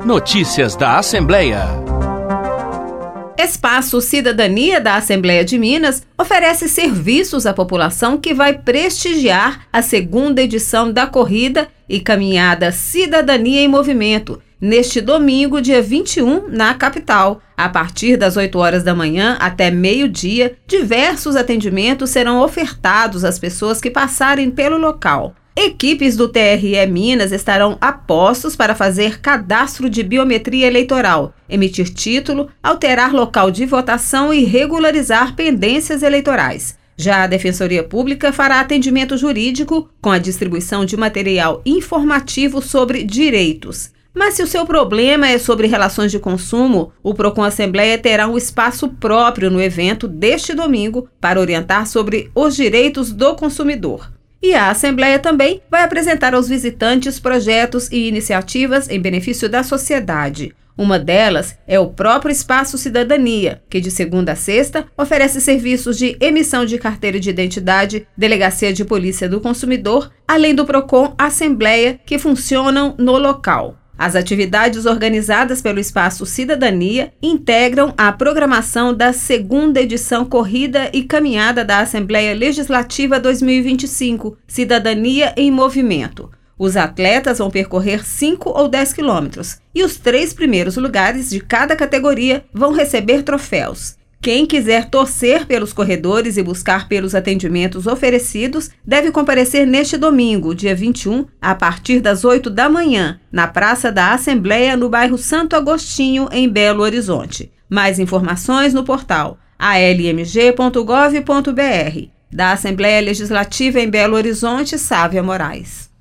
Notícias da Assembleia. Espaço Cidadania da Assembleia de Minas oferece serviços à população que vai prestigiar a segunda edição da corrida e caminhada Cidadania em Movimento, neste domingo, dia 21, na capital. A partir das 8 horas da manhã até meio-dia, diversos atendimentos serão ofertados às pessoas que passarem pelo local. Equipes do TRE Minas estarão a postos para fazer cadastro de biometria eleitoral, emitir título, alterar local de votação e regularizar pendências eleitorais. Já a Defensoria Pública fará atendimento jurídico com a distribuição de material informativo sobre direitos. Mas se o seu problema é sobre relações de consumo, o Procon Assembleia terá um espaço próprio no evento deste domingo para orientar sobre os direitos do consumidor. E a Assembleia também vai apresentar aos visitantes projetos e iniciativas em benefício da sociedade. Uma delas é o próprio Espaço Cidadania, que de segunda a sexta oferece serviços de emissão de carteira de identidade, delegacia de polícia do consumidor, além do Procon Assembleia, que funcionam no local. As atividades organizadas pelo Espaço Cidadania integram a programação da segunda edição Corrida e Caminhada da Assembleia Legislativa 2025, Cidadania em Movimento. Os atletas vão percorrer 5 ou 10 quilômetros e os 3 primeiros lugares de cada categoria vão receber troféus. Quem quiser torcer pelos corredores e buscar pelos atendimentos oferecidos deve comparecer neste domingo, dia 21, a partir das 8 da manhã, na Praça da Assembleia, no bairro Santo Agostinho, em Belo Horizonte. Mais informações no portal almg.gov.br. Da Assembleia Legislativa em Belo Horizonte, Sávia Moraes.